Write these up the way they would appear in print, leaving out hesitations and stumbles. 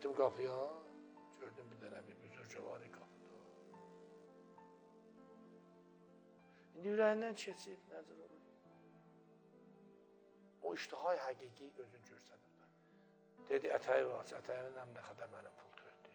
Getdim qapıya, gördüm bir dənə bir büzürcə var qapıda. İndi ürəyindən keçib, nəzər olur. O iştihay həqiqi özün görsədir. Dedi, ətəyi var, ətəyinin nə qədər mənim pul tördü.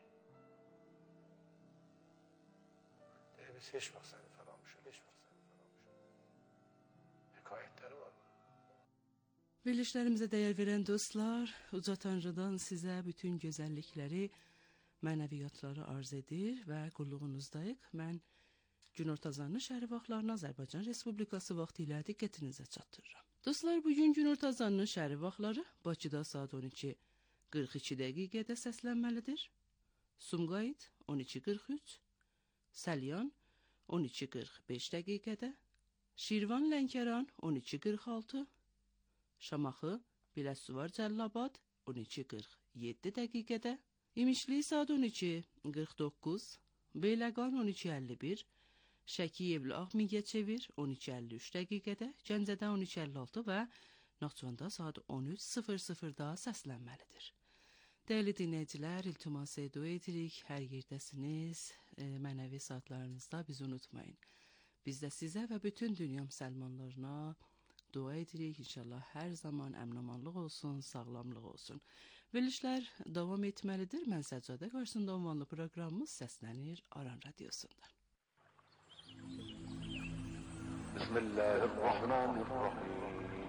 Dedi, biz heç vaxt səni fəralmışıq, heç vaxt səni fəralmışıq. Hekayətləri var. Verilişlərimizə dəyər verən dostlar, Uca Tanrıdan sizə bütün gözəllikləri, mənəviyyatları arz edir və qulluğunuzdayıq. Mən günortazanlı şəhəri vaxtlarını Azərbaycan Respublikası vaxtı ilə diqqətinizə çatdırıram. Dostlar, bugün günortazanlı şəhəri vaxtları Bakıda saat 12:42 dəqiqədə səslənməlidir. Sumqayıt 12:43, Səlyan 12:45 dəqiqədə, Şirvan Lənkəran 12:46, Şamaxı, Biləsuvar Cəllabad 12:47 dəqiqədə, İmişli saat 12:49, Beyləqan 12:51, Şəki Yevlax Mingəçevir 12:53 dəqiqədə, Gəncədə 12:56 və Naxçıvanda saat 13:00-da səslənməlidir. Dəyərli dinləyicilər, iltimas edirik, hər yerdəsiniz, mənəvi saatlarınızda bizi unutmayın. Biz də sizə və bütün dünya müsəlmanlarına dua edirik. İnşallah hər zaman əmin-amanlıq olsun, sağlamlıq olsun. Verilişlər davam etməlidir. Mən Səccadə qarşısında ünvanlı proqramımız səslənir Aran Radiosu'nda. Bismillahirrahmanirrahim.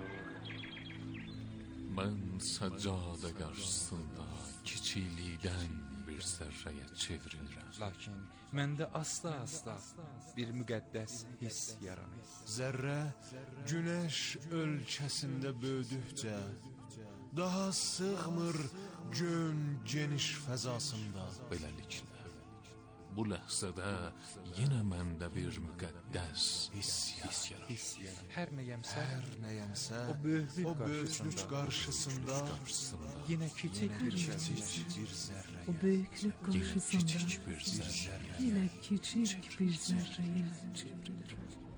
Mən Səccadə qarşısında kiçiklikdən bir zərrəyə çevrilirəm. Lakin məndə asta-asta bir müqəddəs hiss yaranır. Zərrə günəş ölkəsində böyüdükcə daha sığmır gön geniş fəzasında. Beləliklə, bu ləhzədə yenə məndə bir müqəddəs hiss yaranır. Hər nəyəmsə, O böyüklük qarşısında yenə kiçik bir zərrə. O böyüklük qarşısında yenə kiçik bir zərrəyə çevrilir.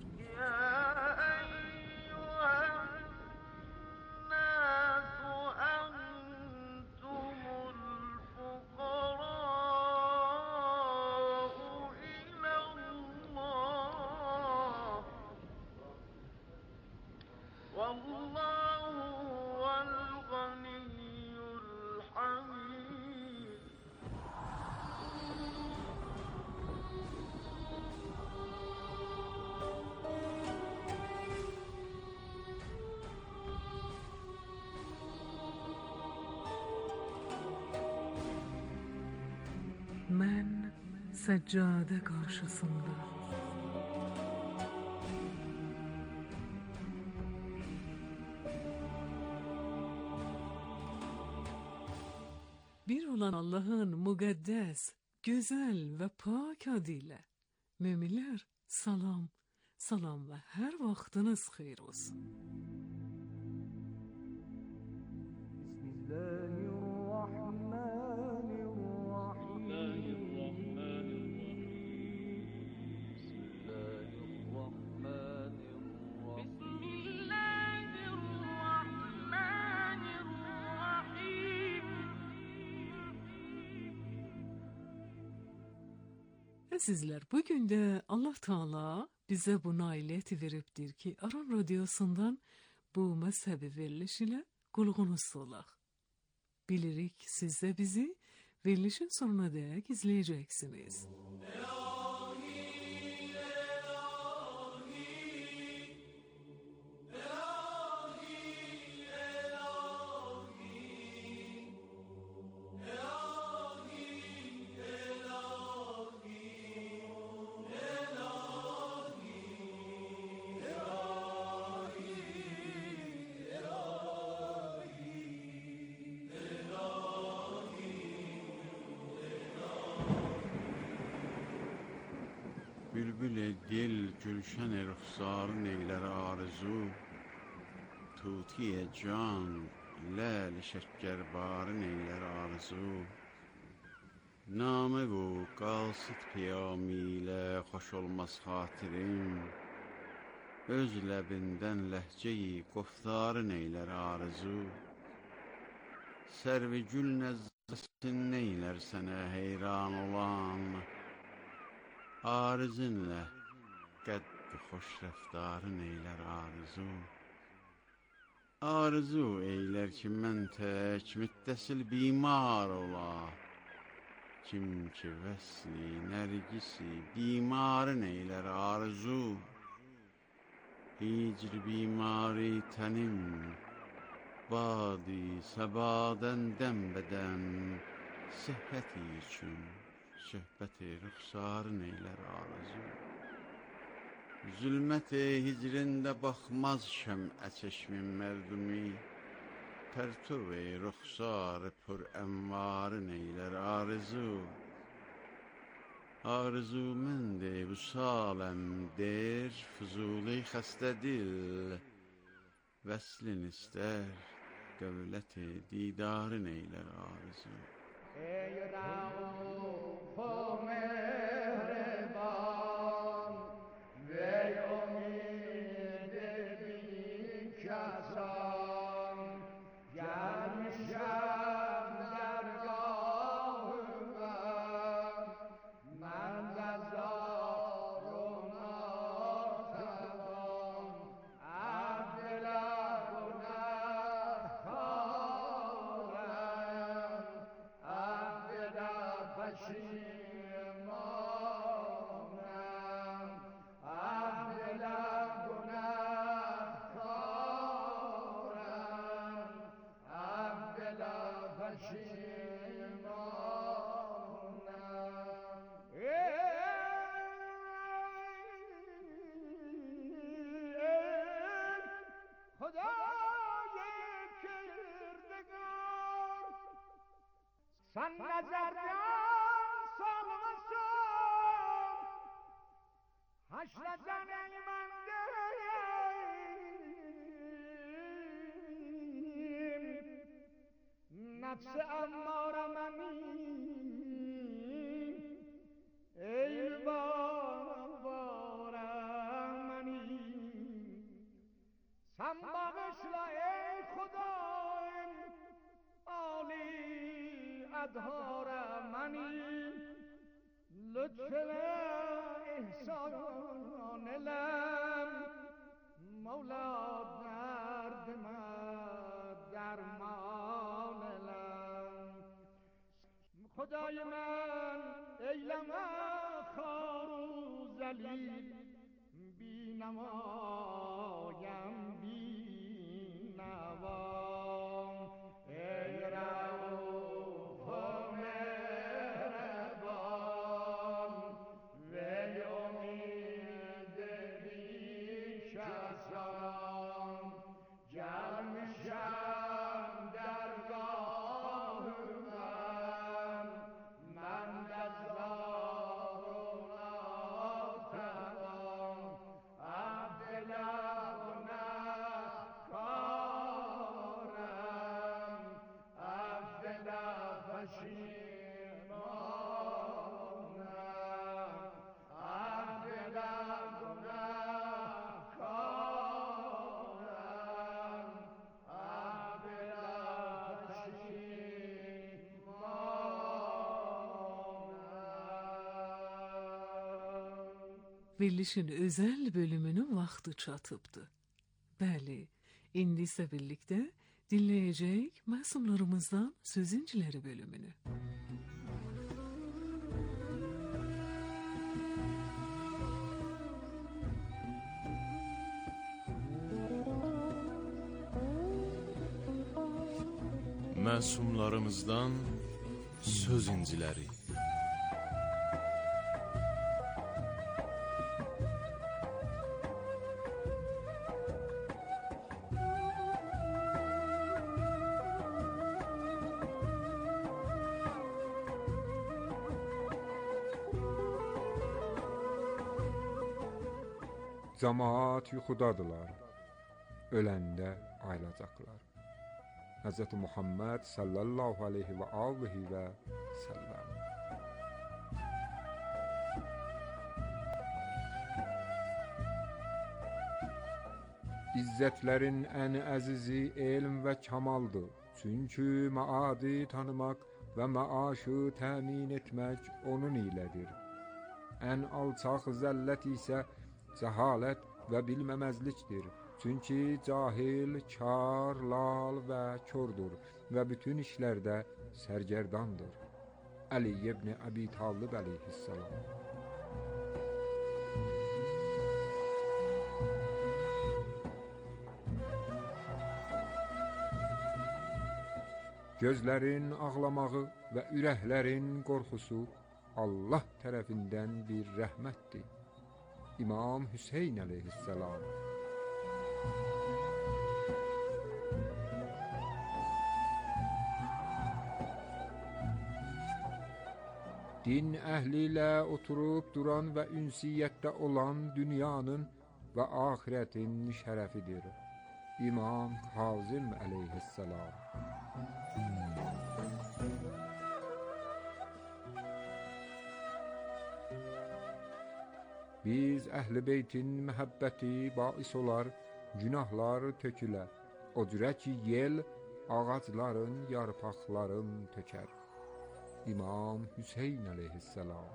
Mən Səccadə qarşısında bir olan Allah'ın müqəddəs, gözəl və pak adıyla möminlər salam və hər vaxtınız xeyir olsun. Əzizlər, bugün də Allah Teala bizə bu nailiyyəti veribdir ki, Aran Radiosundan bu məzhəbi veriliş ilə qulğunuz olaq. Bilirik, siz də bizi verilişin sonuna dək izləyəcəksiniz. Bülbül-i dil gülşən-i rüxsarın eylər arzu, Tuti-i can ləl-i şəkkərbarın eylər arzu, Namı bu qalsit piyami ilə xoş olmaz xatirim, Öz ləbindən ləhcəyi qoftarın eylər arzu, Sərvi gül nəzzar Sesin neyler sene heyran olan, arızınla qəddi xoş rəftarın eylər arzu. Arzu eylər ki mən tək müttəsil bimar ola. Kim ki vəsli nərgisi bimarın eylər arzu. Hicr bimari tənim, badi səbadən dəmbədən, sıhhəti üçün söhbəti rüxsarın eylər arzu. Zülmət-i hicrində baxmaz şəm'ə çeşmin mərdumi, pərtuv-i rüxsar pür ənvarın eylər arzu. Arzu məndə vüsaləm der, Füzuli xəstə dil, vəslin istər, dövlət-i didarın eylər arzu. Ey Rauf o mehreban, vey umid bin kasan, gelmişem dergahıma, men de zaruna taban, abdile günahkarım, abdile peşimanım, abdile günahkarım, abdile peşimanım. Xudayê kirdgar, sen nezerden salmasın, haşreden eymendeyim, nefs-i emmare menim, eyvara menim. Sen bağışla ey Xudayım, Ali adhara menim, lütfele ihsan elem, Mevla derdime derman elem. Xudayı men eyleme xaru zelil, binemaیم بینوام ای رؤوف و مهربان وی امید بیکسان جمشم درگاه من دزدار و ناتوان عبدالله گناهکارم عبدالله پشیمانم عبدالله گناهکارم عبدالله پشیمانم. Verilişin özel bölümünün vakti çatıbdı. Bəli, indi ise birlikte dinleyecek masumlarımızdan sözüncileri bölümünü. Məsumlarımızdan söz inciləri. Cemaat yuxudadılar, öləndə ayılacaqlar. Hz. Muhammed sallallahu aleyhi ve aleyhi ve sellem. İzzətlərin ən əzizi elm və kamaldır. Çünki maadi tanımaq və maaşı təmin etmək onun ilədir. Ən alçaq zəllət isə cəhalət və bilməməzlikdir. Çünki cahil, kar, lal və kördür və bütün işlərdə sərgərdandır. Ali ibn Abi Talib əleyhissalam. Gözlərin ağlamağı və ürəklərin qorxusu Allah tərəfindən bir rəhmətdir. İmam Hüseyn əleyhissalam. Din əhli ilə oturub duran və ünsiyyətdə olan dünyanın və axirətin şərəfidir. İmam Kazım əleyhissalam. Biz əhl-i beytin məhəbbəti bais olar, günahlar tökülə. O cürə ki, yel ağacların yarpaqların tökər. İmam Hüseyn əleyhissalam.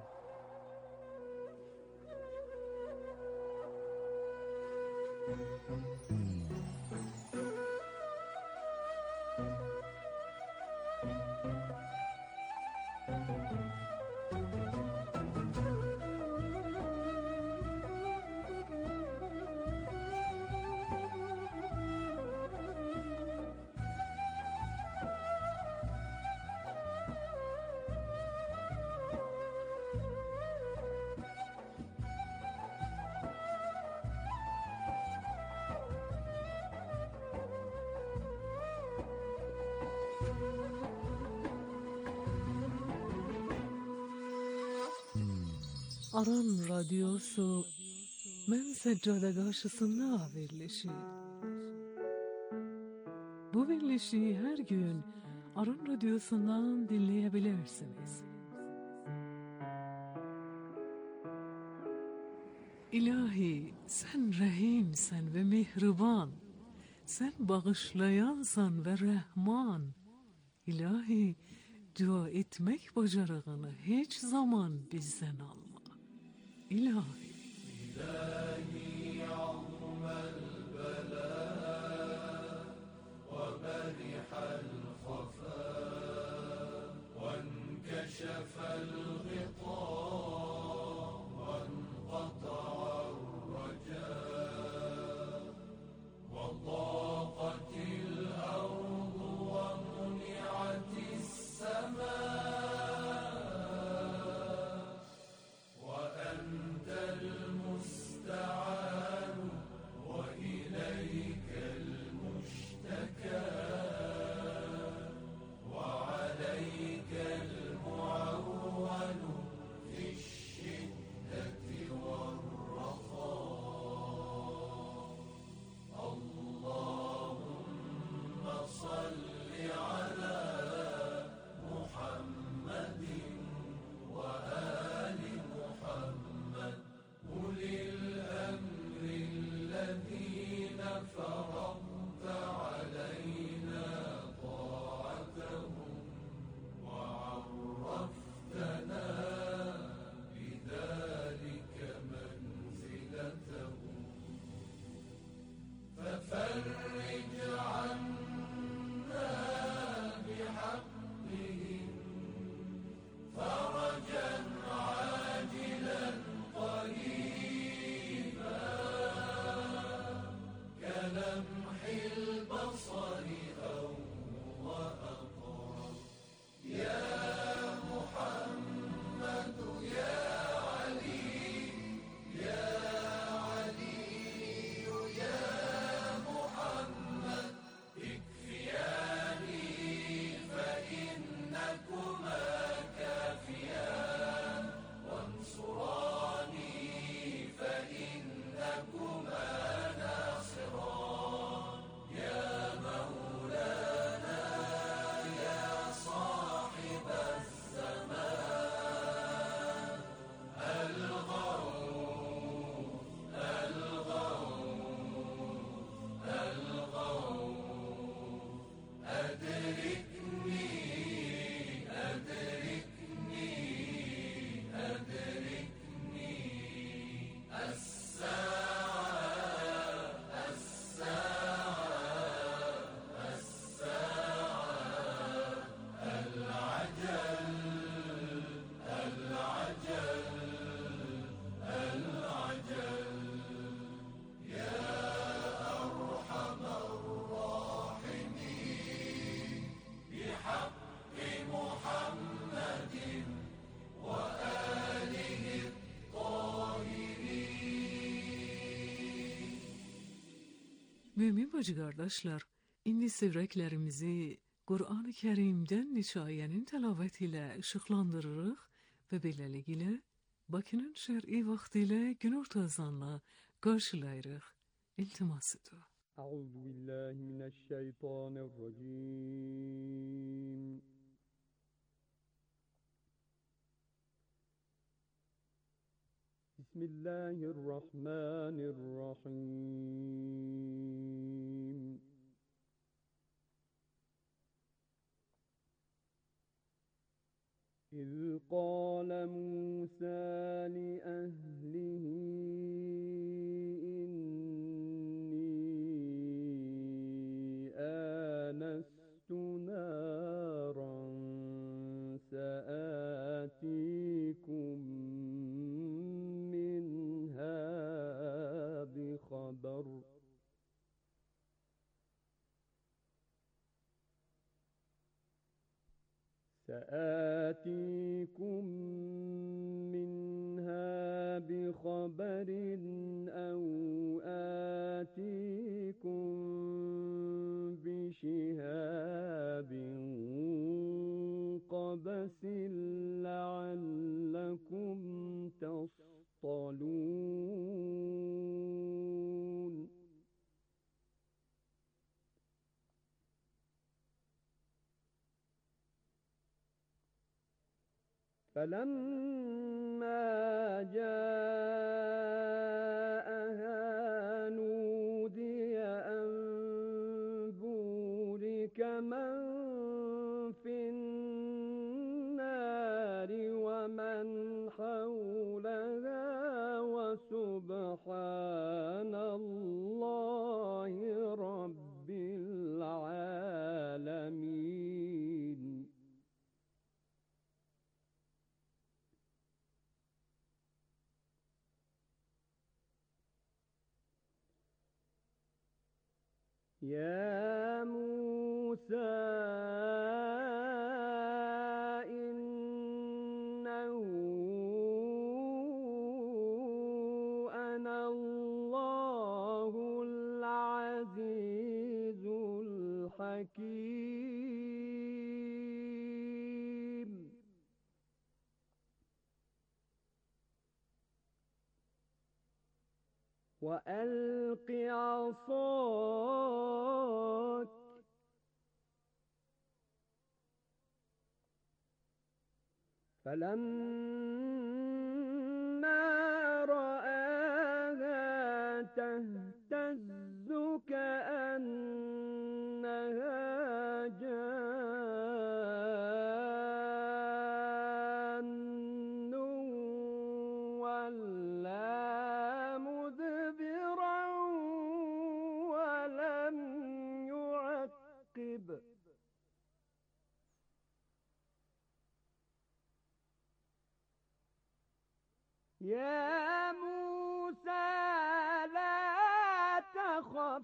Aran radyosu Mən Səccada qarşısında verilişi. Bu verilişi hər gün Aran radyosundan dinleyebilirsiniz. İlahi, sen rəhimsən və mehriban, sen bağışlayansan və rəhman. İlahi, dua etmək bacarığını heç zaman bizdən alma. İlahi. İlahi azmel bela ve berihal khafa ve enkeşefel ghita ve enqata'ar raja ve daqatil ardu ve muni'atis sama. Mümin bacı qardaşlar, indi sevrəklərimizi Qur'an-ı Kərimdən neçə ayənin təlavəti ilə işıqlandırırıq və beləliklə Bakının şər'i vaxtı ilə günorta azanla qarşılayırıq. İltimasıdır. Euzu billahi mineşşeytanirracim. Bismillahirrahmanirrahim. إذ قال موسى لأهله إني آنست نارا سآتيكم منها بخبر أو آتيكم بشهاب قبس لعلكم تصطلون فلما جاءها نودي أن بورك من في النار ومن حولها وسبحان الله رب العالمين. يا موسى إنه أنا الله العزيز الحكيم. وألق عصاك فلما رآها تهتز كأنها جان ولا مدبرا ولم يعقب. يا موسى لا تخف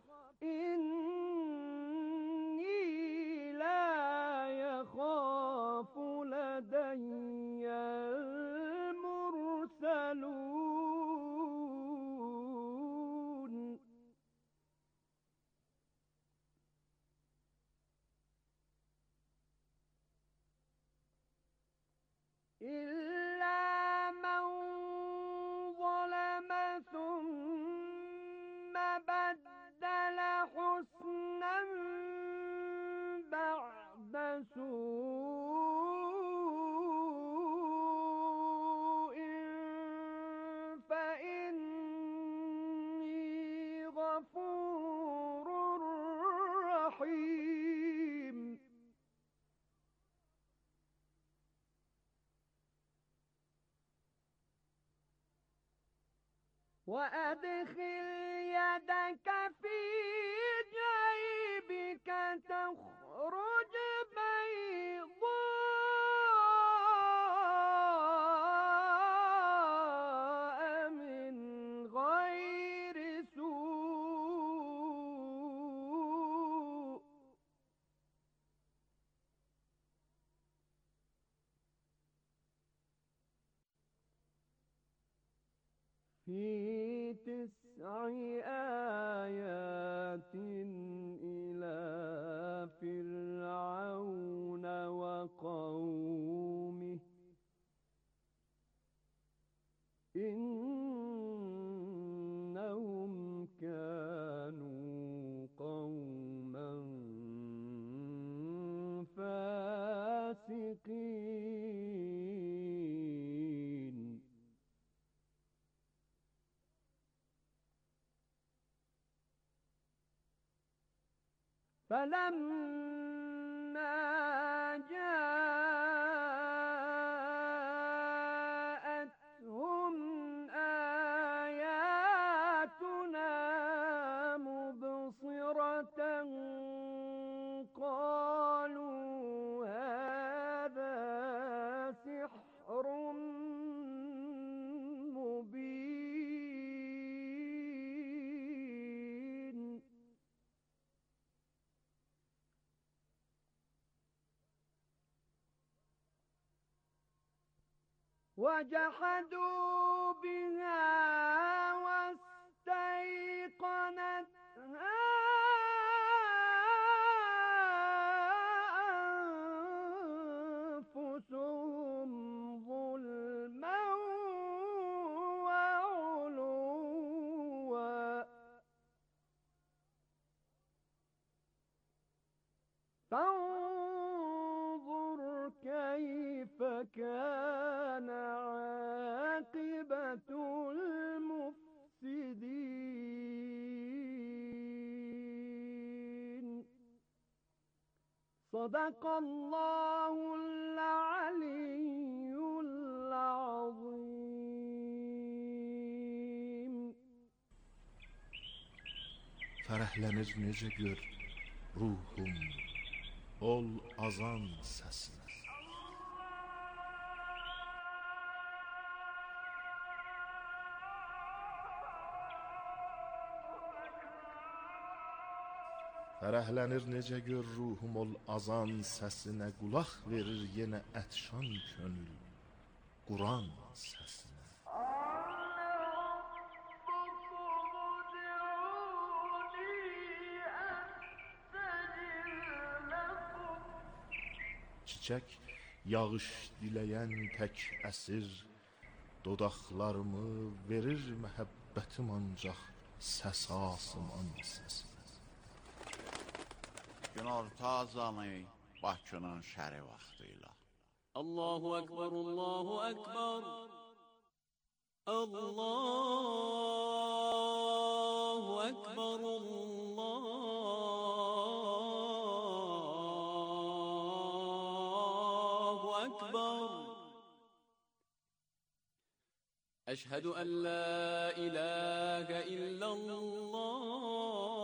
إني لا يخاف لدي المرسلون. إلا من ظلم ثم بدل حسنا بعد سوء فإني غفور رحيم. وأدخل يدك في جيبك تخرج بيضاء من غير سوء في 9 آيات إلى فرعون وقومه إنهم كانوا قوما فاسقين فلما جاءتهم آياتنا مبصرة قالوا هذا سحر مبين وجحدوا بها واستيقنتها أنفسهم ظلما وعلوا فانظر كيف كان عاقبة المفسدين صدق الله العلي العظيم. Fərəhlənir necə gör ruhum ol azan səsinə. Fərəhlənir necə gör ruhum ol azan səsinə, qulaq verir yenə ətşan könül Quran səsinə. Çiçək yağış diləyən tək əsir, dodaqlarımı verir məhəbbətim ancaq səs asıman səsinə. Günorta azanı Bakının şəri vaxtıyla. Allahu Ekber, Allahu Ekber. Allahu Ekber, Allahu Ekber. Eşhedü en la ilahe illallah.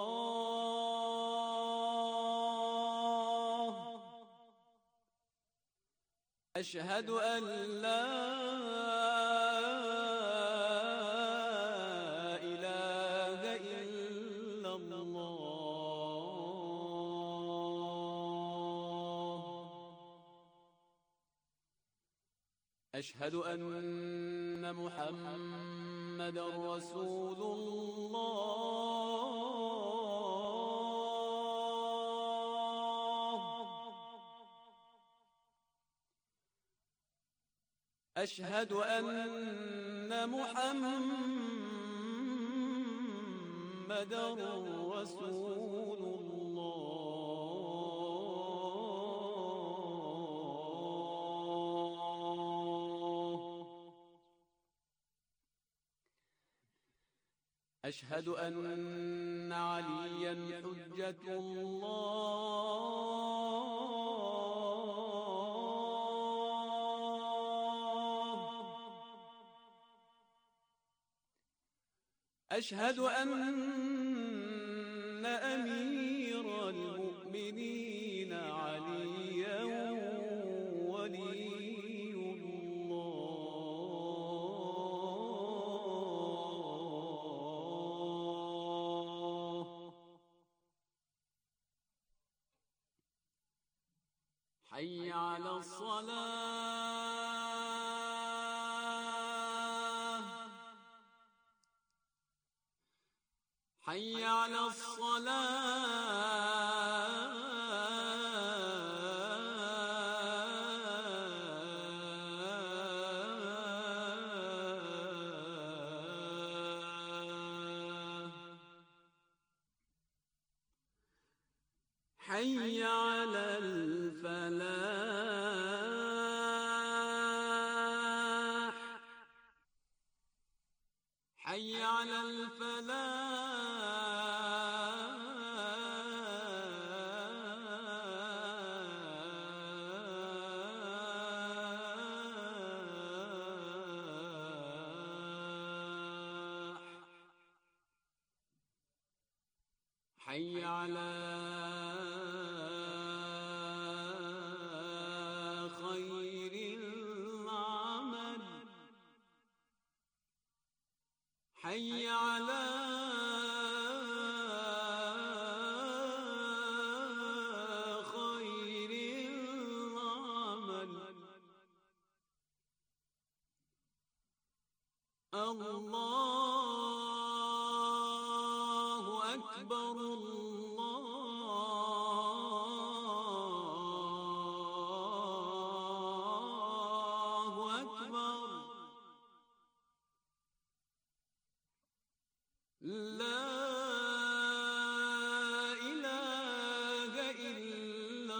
أشهد أن لا إله إلا الله. أشهد أن محمد رسول الله. أشهد أن محمد رسول الله. أشهد أن عليا حجة الله. أشهد أن أمير المؤمنين عليا ولي الله. حي على الصلاة. حي على الصلاة حي على الفلاح حي على الفلاح حي على خير العمل حي على خير العمل الله أكبر الله أكبر لا إله إلا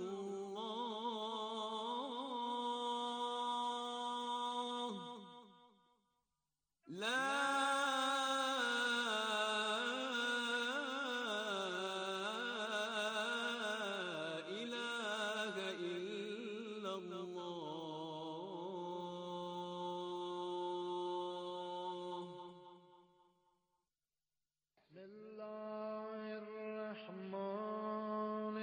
الله لا إله إلا الله بسم الله الرحمن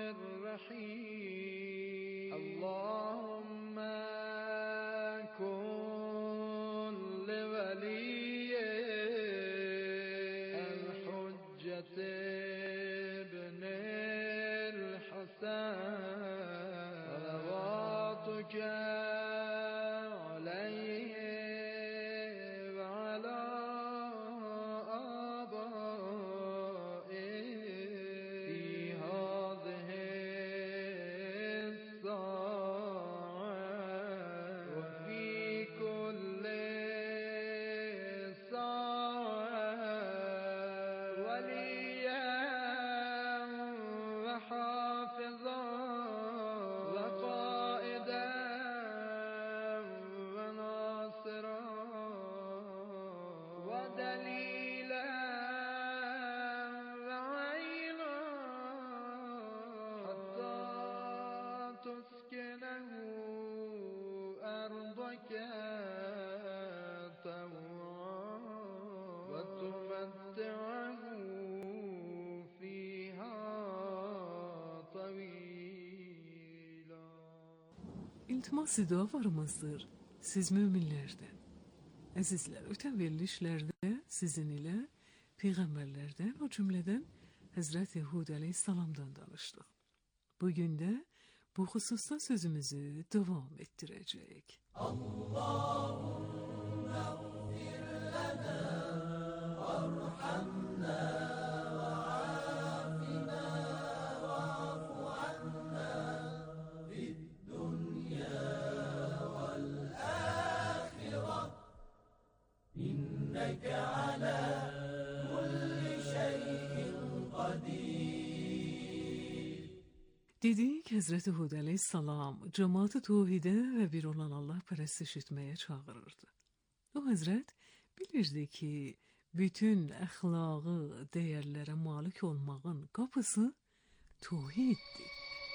الرحيم اللهم كن لولي الحجة ابن الحسن صلواتك عليه وعلى آبائه في هذه الساعة وفي كل ساعة وليا وحافظا وقائدا وناصرا ودليلا وعينا حتى تسكنه أرضك طوعا وتمتعه فيها طويلا. İltimas dualarımızdır siz müminlerden. Əzizlər, ötən verilişlərdə sizin ilə peyğəmbərlərdən, o cümlədən Həzrəti Hud əleyhissalamdan danışdıq. Bugün də bu xüsusda sözümüzü davam etdirəcəyik. Dedik, Həzrəti Hud əleyhissalam cəmaatı tövhidə və bir olan Allah pərəstiş etməyə çağırırdı. O Həzrət bilirdi ki, bütün əxlaqı dəyərlərə malik olmağın qapısı tövhiddir.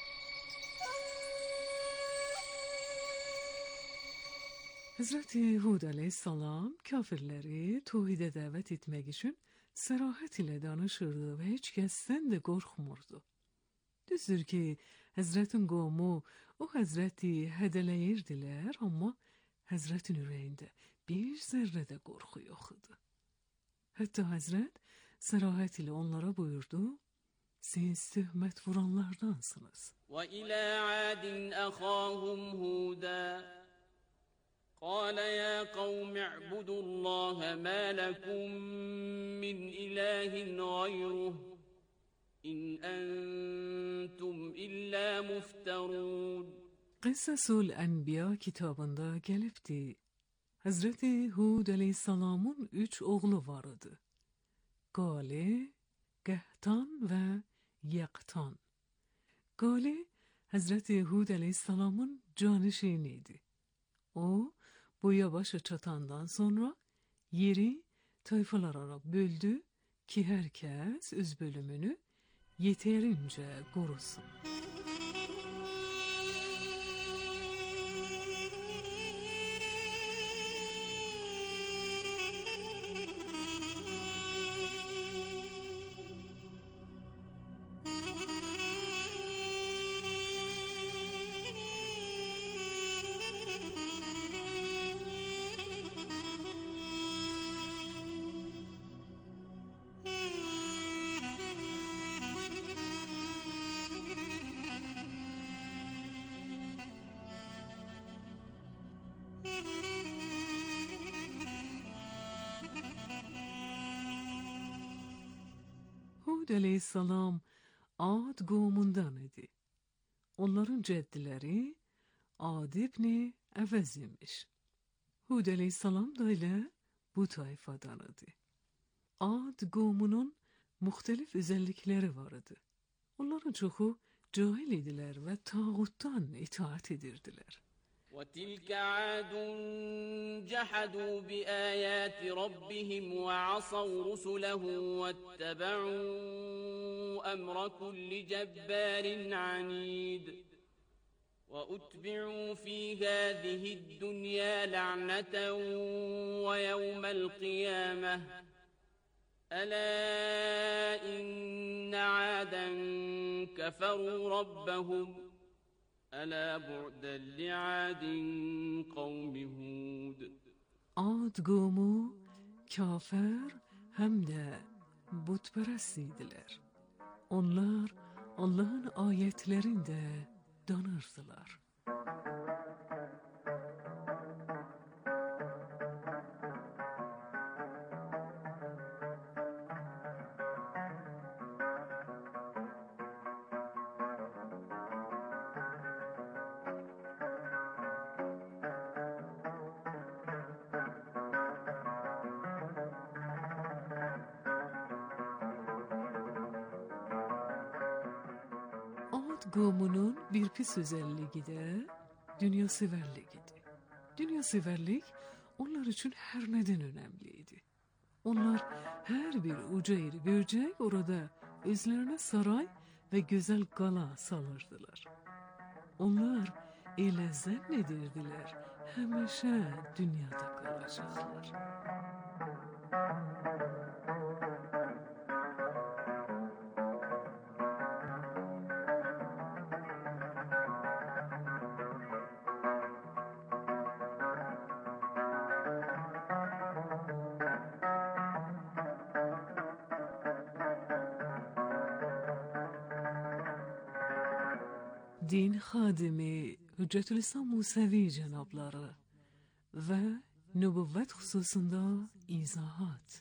Həzrəti Hud əleyhissalam kafirləri tövhidə dəvət etmək üçün sərahət ilə danışırdı və heç kəsdən də qorxmurdu. Düzdür ki, Həzrətin qovmu o Həzrəti hədələyirdilər, amma Həzrətin ürəyində bir zərrə də qorxu yox idi. Hətta Həzrət sərahət ilə onlara buyurdu, siz töhmət vuranlardansınız. وإلى عاد أخاهم هودا قال يا قوم اعبدوا الله ما لكم من إله غيره إن أنتم إلا مفترون. قصص الأنbiya kitabında gelipti. Hazreti Hud aleyhisselamın 3 oğlu vardı. Gale, Gehtan ve Yaktan. Gale, Hazreti Hud aleyhisselamın canişiniydi. O, boya başa çatandan sonra yeri tayfalara böldü ki herkes öz bölümünü yeterince korusun. Hud aleyhisselam Ad qavmundan idi. Onların cəddiləri Ad ibn Əvəz imiş. Hud aleyhisselam da ile bu tayfadan idi. Ad qavmunun muhtelif özellikleri vardı. Onların çoxu cahil idiler ve tağuttan itaat edirdiler. وتلك عاد جحدوا بآيات ربهم وعصوا رسله واتبعوا أمر كل جبار عنيد وأتبعوا في هذه الدنيا لعنة ويوم القيامة ألا إن عادا كفروا ربهم ألا بعدا لعاد قوم هود. Ad qavmu kafir hem de butperest idiler. Onlar Allah'ın ayetlerinde danırdılar. Qavmunun bir pis özelliği de dünyaseverliğiydi. Dünyaseverlik onlar için her neden önemliydi. Onlar her bir uca yeri görecek orada özlerine saray ve güzel qala salırdılar. Onlar elə zannedirdiler həmişə dünyada kalacaklar. Din xadimi Hüccetülislam Musevi cenabları ve nübüvvet hususunda izahat.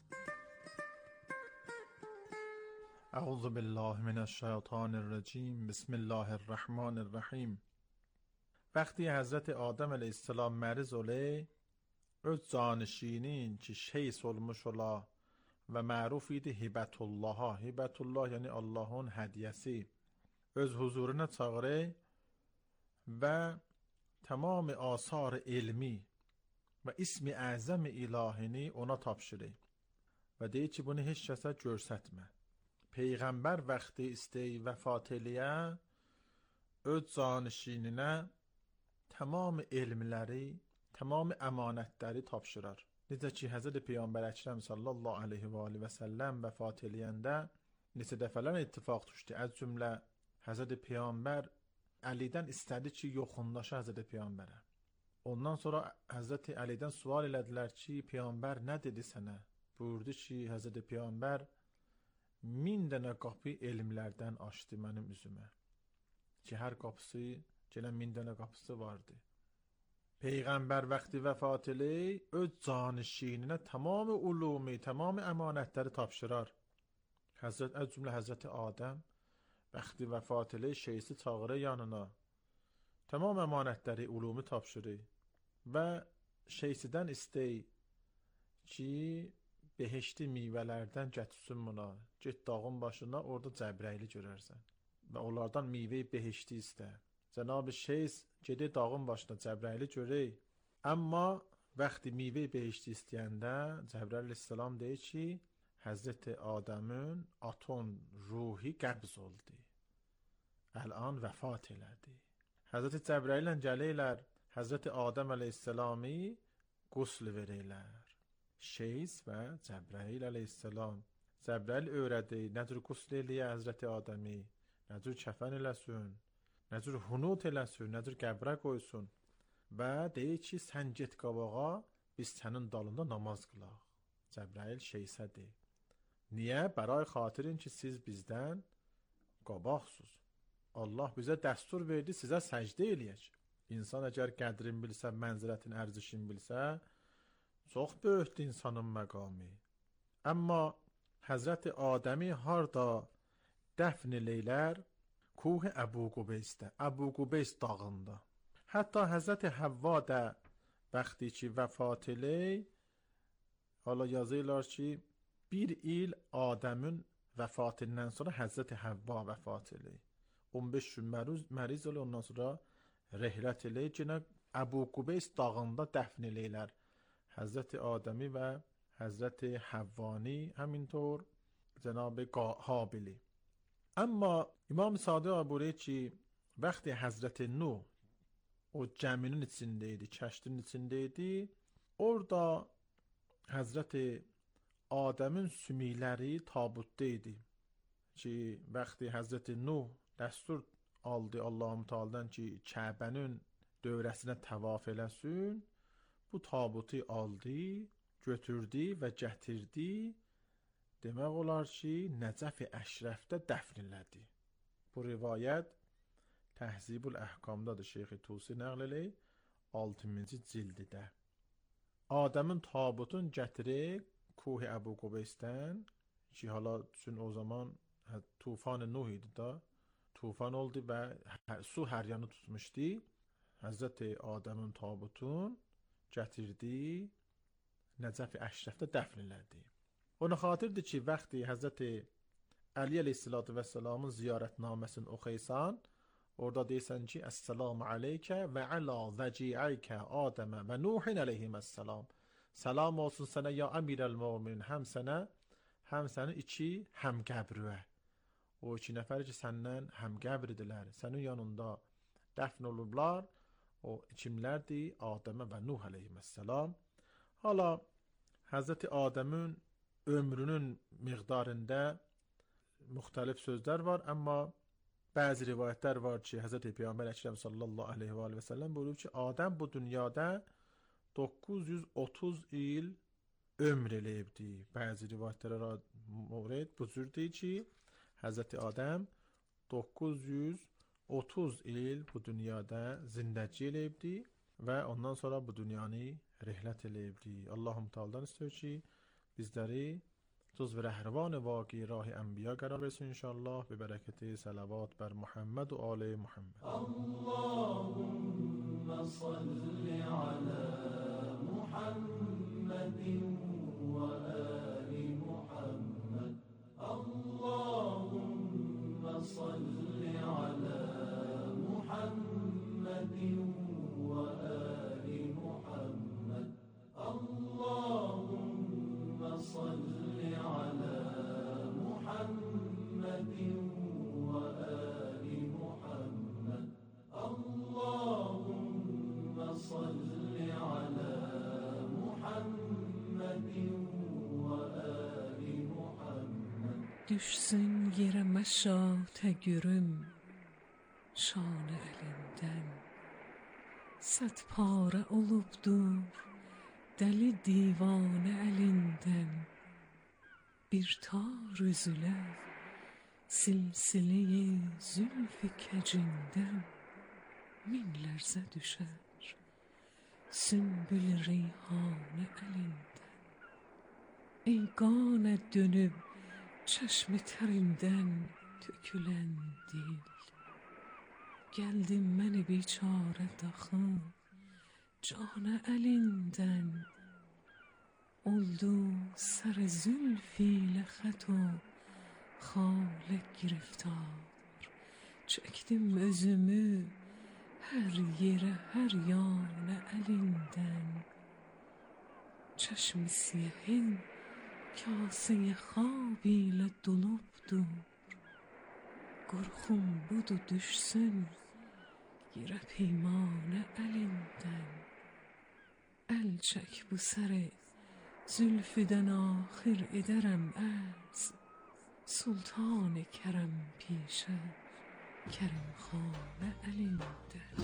اعوذ بالله من الشیطان الرجیم بسم الله الرحمن الرحیم. وقتی حضرت Adem aleyhisselam məruz ola, öz canişinin ki şeys olmuş ola ve məruf idi hibetullah'a. Hibetullah yani Allah'ın hediyesi. Öz huzuruna çağırı ve tamam asar ilmi ve ismi azam ilahini ona tapşırı. Ve deyir ki bunu hiç kəsə görsətmə. Peyğəmbər vaxtı istəyi vəfat eləyə, öz canişininə tamam elmləri, tamam əmanətləri tapşırar. Necə ki, Həzrət Peyğəmbər Əkrəm sallallahu aleyhi və aleyhi və səlləm vəfat eləyəndə neçə dəfələr ittifaq düşdü. Az cümlə Həzrət Peyğəmbər Əlidən istədi ki, yoxunlaşa Həzrət Peyğəmbərə. Ondan sonra Həzrət Əlidən sual elədilər ki, Peyğəmbər nə dedi sənə? Buyurdu ki, Həzrət Peyğəmbər 1000 dənə qapı elmlərdən açdı mənim üzümə. Ki, hər qapısı, gələn 1000 dənə qapısı vardı. Peyğəmbər vaxtı vəfat eləyir, öz canişininə tamam ulumi, tamam əmanətləri tapşırar. Həzrət az cümlə Həzrət Adəm vaxtı vəfat eləyir, şeysi çağırır yanına. Tamam əmanətləri, ulumi tapşırır və şeysidən istəyir ki, behişti meyvələrdən gətirsin buna. Get dağın başına, orada Cəbrəyili görərsən və onlardan meyvəyi behişti istə. Cənab-ı Şeys gedir dağın başına, Cəbrəyili görür. Amma vaxtı meyvəyi behişti istəyəndə Cəbrəyil əleyhissalam deyir ki, Həzrəti Adəmin atom ruhi qəbz oldu. Əlan vəfat elədi. Həzrəti Cəbrəyillə gəlirlər, Həzrəti Adəm əleyhissalami qusl verirlər. Şeys və Cəbrəyil əleyhissalam. Cəbrəyil öyrədi, nə cür qusl eləyə Həzrəti Adəmi, nə cür kəfən eləsin, nə cür hunut eləsin, nə cür qəbrə qoysun. Və deyir ki, sən get qabağa, biz sənin dalında namaz qılaq. Cəbrəyil şeysədir. Niyə? Bəray xatirin ki, siz bizdən qabaqsınız. Allah bizə dəstur verdi, sizə səcdə eləyək. İnsan əgər qədrin bilsə, mənzilətin ərzişini bilsə, çox böyükdür insanın məqamı. Amma Həzrəti Adəmi harda dəfn eləylər? Kuh Əbu Qubeysdə, Əbu Qubeys dağında. Hətta Həzrəti Həvva da vaxtı ki vəfat eləyir, hala yazırlar ki, bir il Adəmin vəfatından sonra Həzrəti Həvva vəfat eləyir. 15 gün məriz olur, ondan sonra rehlət eləyir. Yenə Əbu Qubeys dağında dəfn eləyirlər Həzrəti Adəmi və Həzrəti Həvvani, həminطور Cənab-ı Habili. Amma İmam Sadiq buyurur ki, vaxtı Həzrəti Nuh o gəminin içindeydi, kəştinin içindeydi, orada Həzrəti Adəmin sümükləri tabutda idi ki, vaxtı Həzrəti Nuh dəstur aldı Allah-u Teala'dan ki, Kəbənin dövrəsinə təvaf eləsin, bu tabutu aldı, götürdü və gətirdi, demək olar ki, Nəcəf-i Əşrəfdə dəfn elədi. Bu rivayət Təhzibul Əhkamdadır, Şeyx Tusi nəql eləyir, 6-cı cildidə. Adəmin tabutun gətirib Kuh Əbu Qubeysdən ki, hala üçün o zaman tufan Nuh idi da, tufan oldu və su hər yanı tutmuşdu. Həzrəti Adəmin tabutun gətirdi, Nəcəf-i Əşrəfdə dəfn elədi. Ona xatirdir ki, vaxtı Həzrəti Əli əleyhissalatu vəssalamın ziyarətnaməsini oxuysan, orada deyirsən ki, Əssəlamu aleykə və əla vəciəykə Adəmə və Nuhin əleyhiməssalam. Salam olsun sənə ya əmirəl-müminin, həm sənə, həm sənin iki həmqəbrüyə. O iki nəfər ki, səndən həmqəbridirlər, sənin yanında dəfn olublar, o kimlərdir? Adəmə və Nuh əleyhiməssalam. Hala, Həzrəti Adəmin ömrünün miqdarında müxtəlif sözlər var, amma bəzi rivayətlər var ki, Həzrəti Peyğəmbər Əkrəm sallallahu aleyhi və səlləm buyurub ki, Adəm bu dünyada 930 il ömr eləyibdi. Bəzi rivayətlərə mövrid bu cürdür ki, Həzrəti Adəm 930 il bu dünyada zindəci eləyibdi və ondan sonra bu dünyanı rehlət eləyibdi. Allahum Teala'dan istiyor ki, bizləri جزو رهروان واقعی راه انبیا قرار برسون انشاءالله به برکت صلوات بر محمد و آل محمد. اللهم صل على محمد و آل محمد. اللهم صل على محمد و آل محمد. اللهم صل على محمد وآل محمد. اللهم صل على محمد وآل محمد. Düşsün yerə məşatə gürüm şanə əlindən, sət parə olubdur dəli divanə əlindən. Bir tar üzülər silsilə-i zülf-i kecindən, min lərzə düşər sümbül reyhanı elinden. Ey qana dönüb çeşmi terimden tökülen dil. Geldim məni biçare daxı canı elinden. Oldu sər zülfiyle xət o xalə giriftar. Çektim özümü her yere her yana elinden. Çeşmi siyahin kaseye xab ile dolubdur. Qorxum budu düşsün yere peymane elinden. El çek bu sere zülfüden ahir ederem az. Sultan-ı Kerem pişe Kerim xane elinden.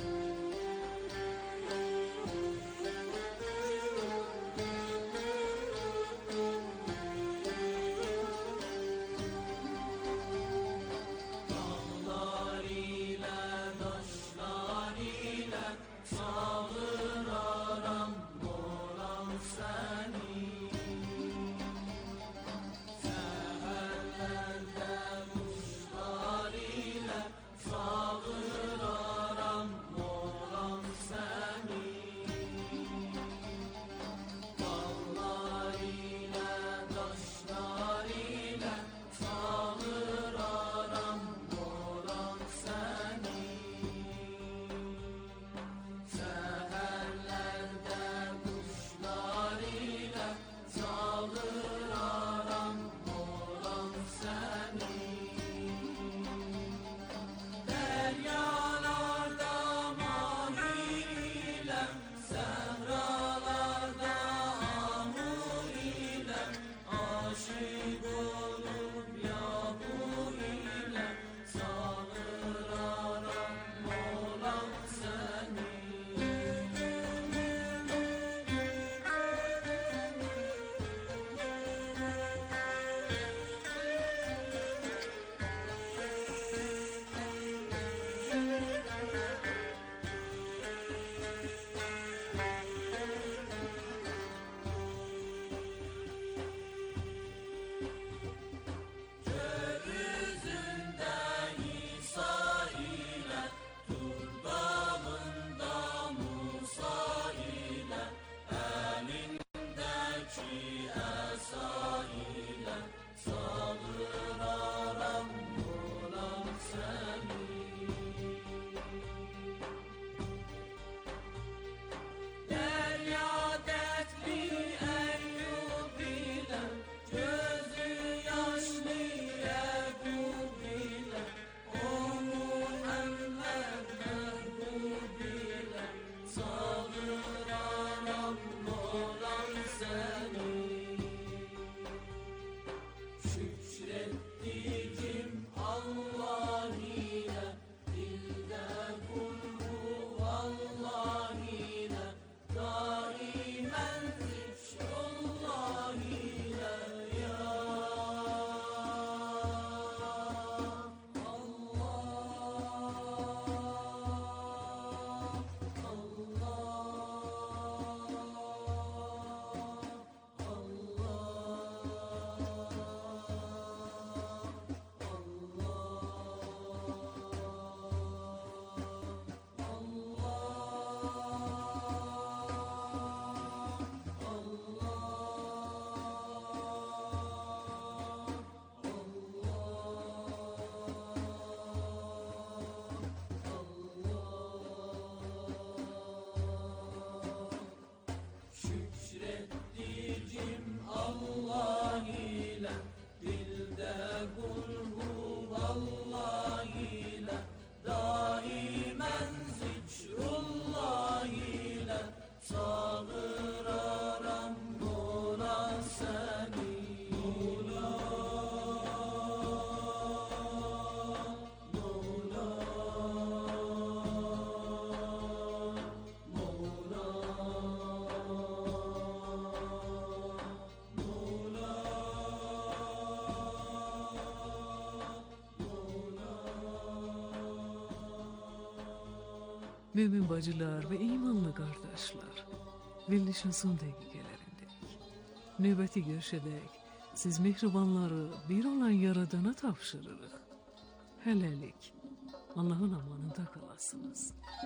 Mümin bacılar və imanlı qardaşlar, verilişin son dəqiqələrindəyik. Növbəti görüşədək siz mehribanları bir olan yaradana tapşırırıq. Hələlik, Allahın amanında qalasınız.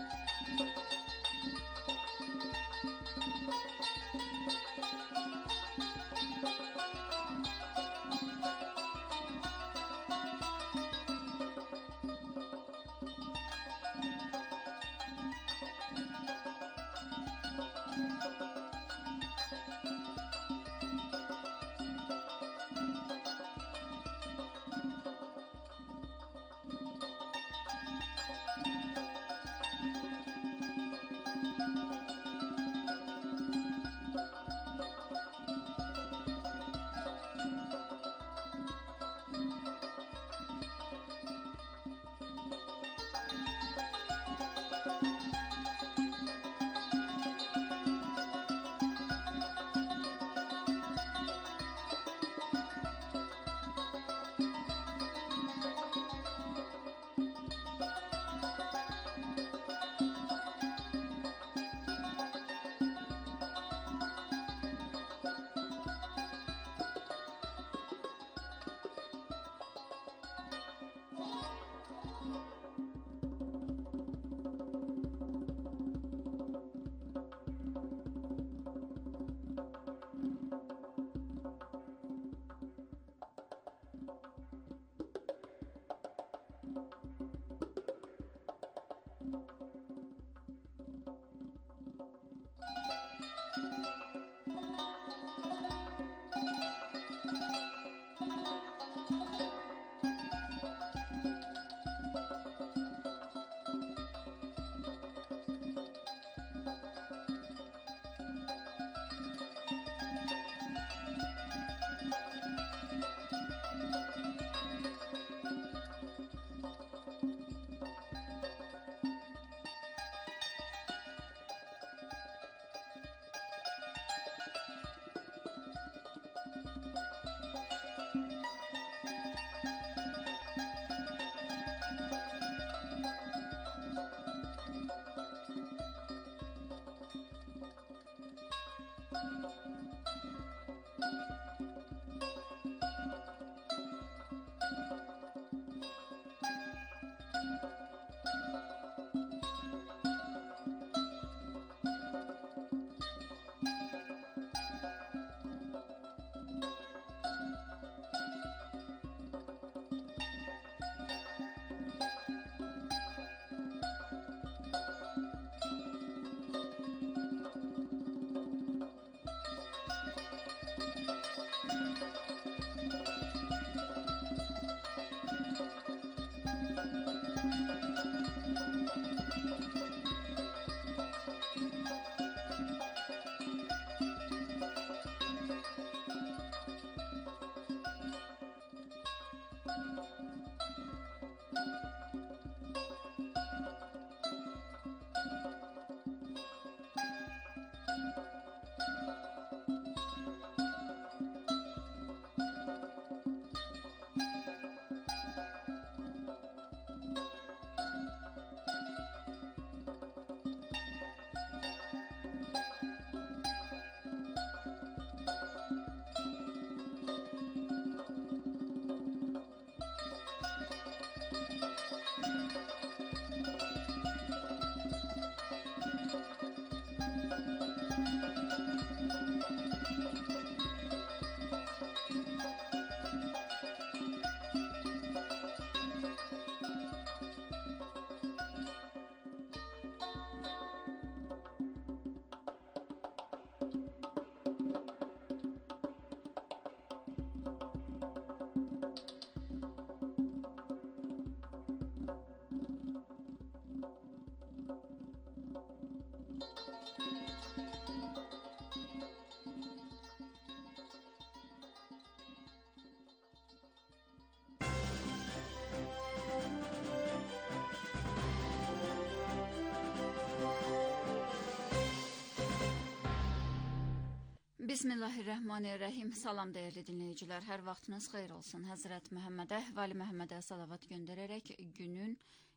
Bismillahirrahmanirrahim. Salam dəyərli dinləyicilər. Hər vaxtınız xeyir olsun. Həzrət Məhəmmədə, Vəli Məhəmmədə salavat göndərərək günün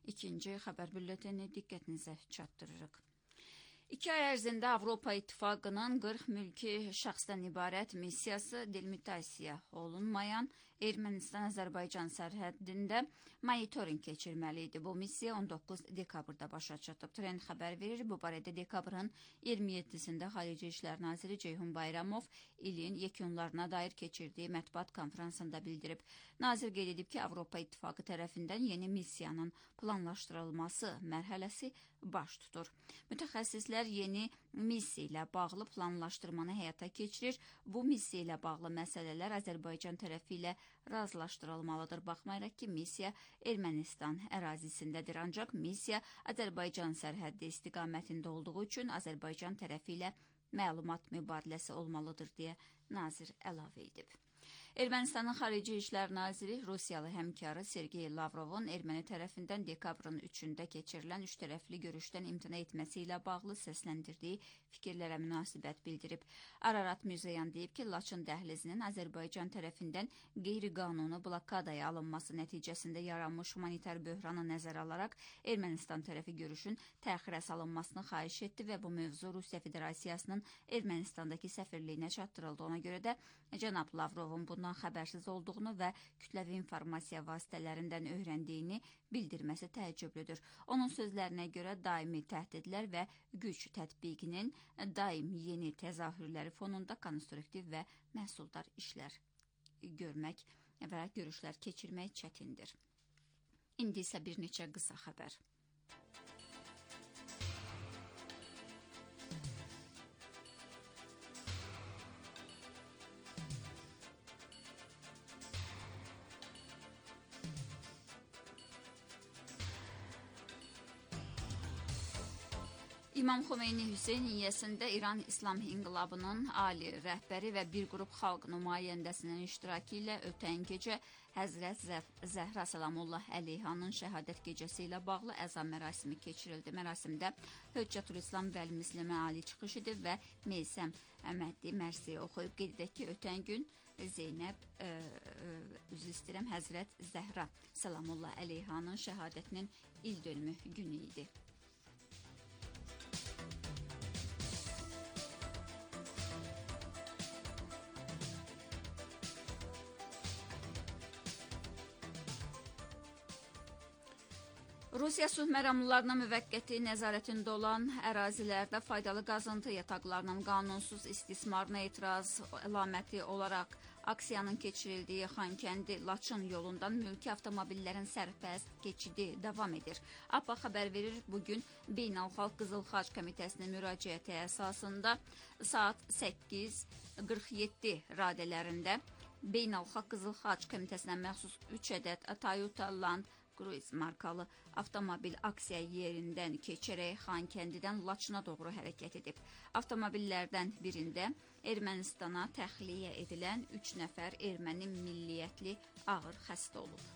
ikinci xəbər bülletini diqqətinizə çatdırırıq. 2 ay ərzində Avropa İttifaqının 40 mülki şəxsdən ibarət missiyası delimitasiya olunmayan Ermənistan-Azərbaycan sərhədində monitorinq keçirməli idi. Bu missiya 19 dekabrda başa çatıb. Trend xəbər verir. Bu barədə dekabrın 27-sində Xarici İşlər Naziri Ceyhun Bayramov ilin yekunlarına dair keçirdiyi mətbuat konferansında bildirib. Nazir qeyd edib ki, Avropa İttifaqı tərəfindən yeni missiyanın planlaşdırılması mərhələsi baş tutur. Mütəxəssislər yeni missiya ilə bağlı planlaşdırmanı həyata keçirir. Bu missiya ilə bağlı məsələlər Azərbaycan tərəfi ilə razılaşdırılmalıdır. Baxmayaraq ki, missiya Ermənistan ərazisindədir. Ancaq missiya Azərbaycan sərhəddi istiqamətində olduğu üçün Azərbaycan tərəfi ilə məlumat mübadiləsi olmalıdır deyə nazir əlavə edib. Ermənistanın Xarici İşlər Naziri Rusiyalı həmkarı Sergey Lavrovun erməni tərəfindən dekabrın 3-də keçirilən üç tərəfli görüşdən imtina etməsi ilə bağlı səsləndirdiyi fikirlərə münasibət bildirib. Ararat Müzəyan deyib ki, Laçın dəhlizinin Azərbaycan tərəfindən qeyri-qanuni blokadaya alınması nəticəsində yaranmış humanitar böhranı nəzərə alaraq Ermənistan tərəfi görüşün təxirə salınmasını xahiş etdi və bu mövzu Rusiya Federasiyasının Ermənistandakı səfirliyinə çatdırıldı. Ona görə də cənab Lavrovun bundan xəbərsiz olduğunu və kütləvi informasiya vasitələrindən öyrəndiyini bildirməsi təəccüblüdür. Onun sözlərinə görə daimi təhdidlər və güc tətbiqinin daim yeni təzahürləri fonunda konstruktiv və məhsuldar işlər görmək və görüşlər keçirmək çətindir. İndi isə bir neçə qısa xəbər. İmam Xomeyni Hüseyniyyəsində İran İslam İnqilabının ali rəhbəri və bir qrup xalq nümayəndəsinin iştirakı ilə ötən gecə Həzrət Zəhra Salamullah Əleyhanın şəhadət gecəsi ilə bağlı əza mərasimi keçirildi. Mərasimdə Höccətül İslam Vəl-Müslimə ali çıxış edib və Meysəm Əhmədli Mərsiyə oxuyub. Qeyd edək ki, ötən gün Həzrət Zəhra Salamullah Əleyhanın şəhadətinin il dönümü günü idi. Rusiya sülh məramlılarına müvəqqəti nəzarətində olan ərazilərdə faydalı qazıntı yataqlarının qanunsuz istismarına etiraz əlaməti olaraq aksiyanın keçirildiyi Xankəndi Laçın yolundan mülki avtomobillərin sərbəst keçidi davam edir. APA xəbər verir, bugün Beynəlxalq Qızıl Xaç Komitəsinin müraciəti əsasında saat 8:47 radələrində Beynəlxalq Qızıl Xaç Komitəsinə məxsus 3 ədəd Toyota Land Cruise markalı avtomobil aksiya yerindən keçərək Xankəndidən Laçına doğru hərəkət edib. Avtomobillərdən birində Ermənistana təxliyə edilən 3 nəfər erməni milliyyətli ağır xəstə olub.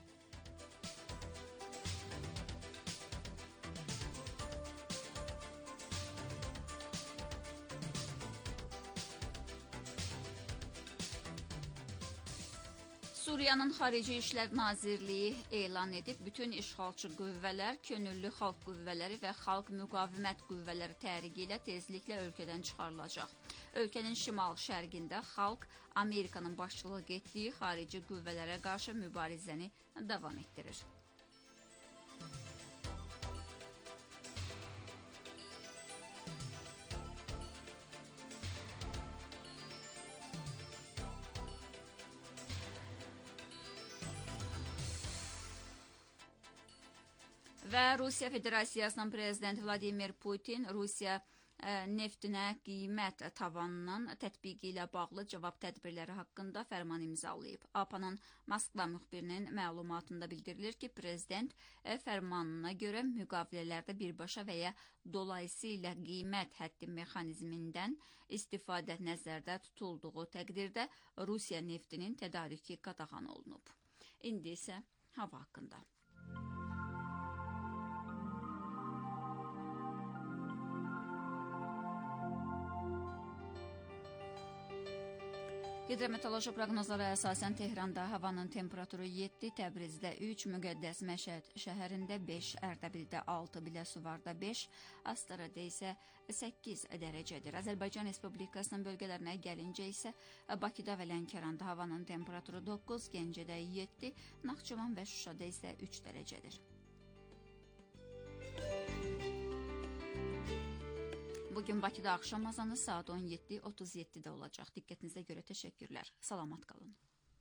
Suriyanın Xarici İşlər Nazirliyi elan edib, bütün işğalçı qüvvələr, könüllü xalq qüvvələri və xalq müqavimət qüvvələri təriqi ilə tezliklə ölkədən çıxarılacaq. Ölkənin şimal-şərqində xalq Amerikanın başçılıq etdiyi xarici qüvvələrə qarşı mübarizəni davam etdirir. Və Rusiya Federasiyasının prezidenti Vladimir Putin Rusiya neftinə qiymət tavanının tətbiqi ilə bağlı cavab tədbirləri haqqında fərman imzalayıb. APA-nın Moskva müxbirinin məlumatında bildirilir ki, prezident fərmanına görə müqavilələrdə birbaşa və ya dolayısıyla qiymət həddi mexanizmindən istifadə nəzərdə tutulduğu təqdirdə Rusiya neftinin tədarükü qadağan olunub. İndi isə hava haqqında. Hidrometeoroloji proqnozlara əsasən Tehranda havanın temperaturu 7, Təbrizdə 3, Müqəddəs Məşəd şəhərində 5, Ərdəbildə 6, Biləsuvarda 5, Astarada isə 8 dərəcədir. Azərbaycan Respublikasının bölgələrinə gəlincə isə Bakıda və Lənkəranda havanın temperaturu 9, Gəncədə 7, Naxçıvan və Şuşada isə 3 dərəcədir. Bugün Bakıda axşam azanı saat 17:37-də olacaq. Diqqətinizə görə təşəkkürlər. Salamat qalın.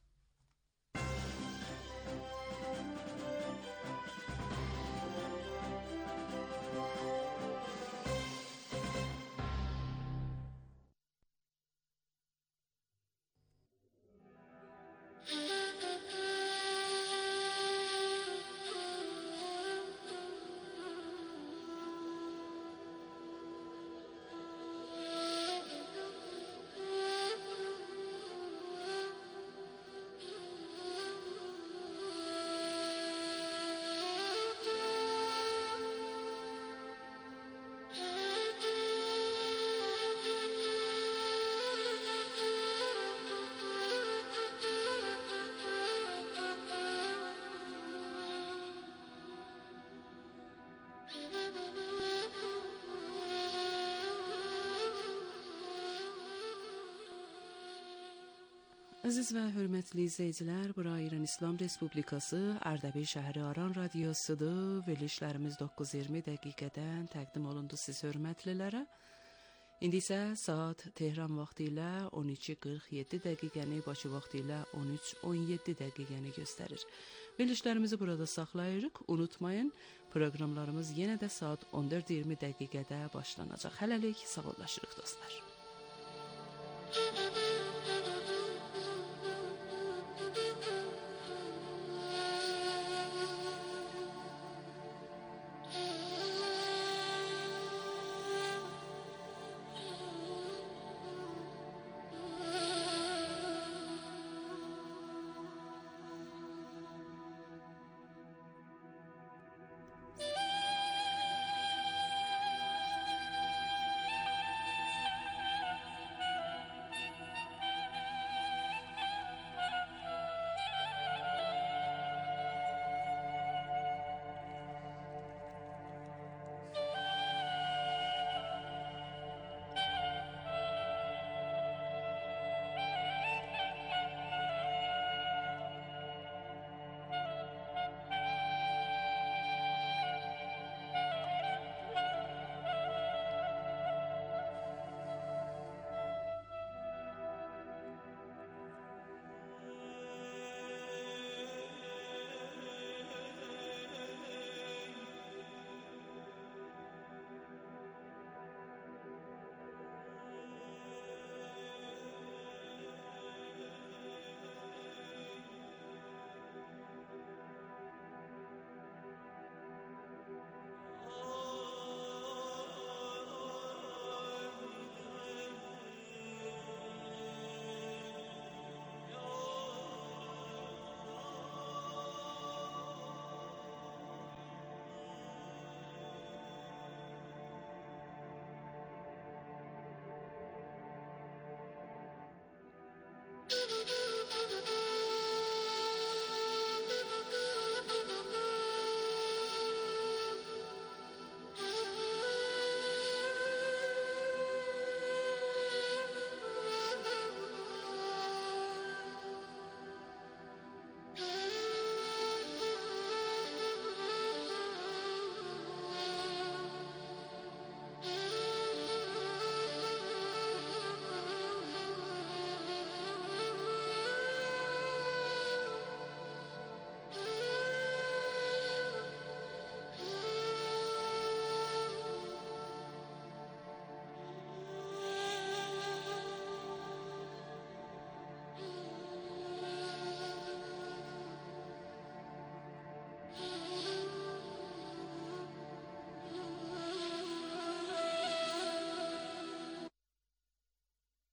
Əziz və hörmətli izləyicilər, bura İran İslam Respublikası Ərdəbil şəhəri Aran radiosudur. Verilişlərimiz 9:20 dəqiqədən təqdim olundu siz hörmətlilərə. İndi isə saat Tehran vaxtı ilə 12:47 dəqiqəni, Bakı vaxtı ilə 13:17 dəqiqəni göstərir. Verilişlərimizi burada saxlayırıq. Unutmayın, proqramlarımız yenə də saat 14:20 dəqiqədə başlanacaq. Hələlik sağollaşırıq dostlar.